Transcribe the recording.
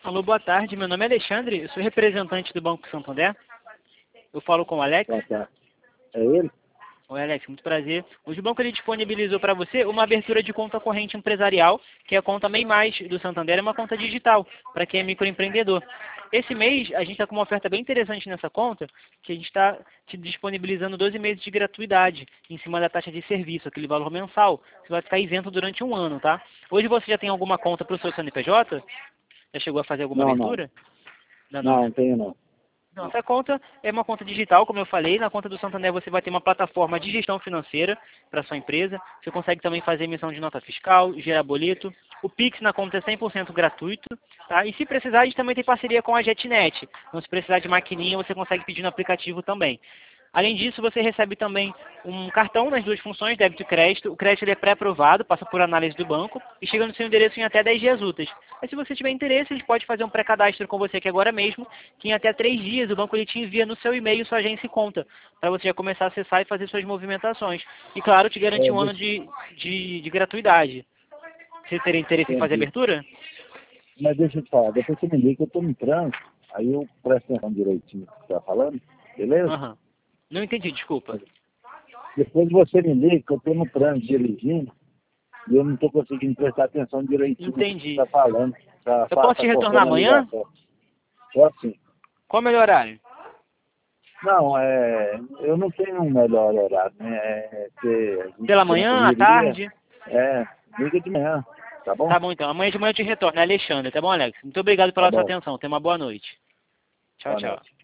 Alô, boa tarde. Meu nome é Alexandre, eu sou representante do Banco Santander. Eu falo com o Alex. Boa tarde. É ele? Oi, Alex, muito prazer. Hoje o banco ele disponibilizou para você uma abertura de conta corrente empresarial, que é a conta MEI Mais do Santander, é uma conta digital, para quem é microempreendedor. Esse mês, a gente está com uma oferta bem interessante nessa conta, que a gente está te disponibilizando 12 meses de gratuidade, em cima da taxa de serviço, aquele valor mensal. Você vai ficar isento durante um ano, tá? Hoje você já tem alguma conta para o seu CNPJ? Já chegou a fazer alguma Não, abertura? não tenho não. Não, essa conta é uma conta digital, como eu falei. Na conta do Santander você vai ter uma plataforma de gestão financeira para sua empresa. Você consegue também fazer emissão de nota fiscal, gerar boleto. O Pix na conta é 100% gratuito. Tá? E se precisar, a gente também tem parceria com a JetNet. Então, se precisar de maquininha, você consegue pedir no aplicativo também. Além disso, você recebe também um cartão nas duas funções, débito e crédito. O crédito ele é pré-aprovado, passa por análise do banco e chega no seu endereço em até 10 dias úteis. Mas se você tiver interesse, a gente pode fazer um pré-cadastro com você aqui agora mesmo, que em até 3 dias o banco ele te envia no seu e-mail sua agência e conta, para você já começar a acessar e fazer suas movimentações. E claro, te garantir um ano de gratuidade. Você teria interesse em fazer Entendi. abertura? Mas deixa eu te falar, depois você me liga que eu estou no trânsito, aí eu presto atenção direitinho no que você está falando, beleza? Aham. Não entendi, desculpa. Depois você me liga que eu estou no trânsito dirigindo e eu não estou conseguindo prestar atenção direitinho no que você Entendi. está falando. Eu posso te retornar amanhã? Pode sim. Qual é o melhor horário? Não, eu não tenho um melhor horário, né? Pela manhã, à tarde? Liga de manhã, tá bom? Tá bom então. Amanhã de manhã eu te retorno. É Alexandre, tá bom, Alex? Muito obrigado Tá pela sua bom. atenção. Tenha uma boa noite. Tchau, Boa tchau. noite.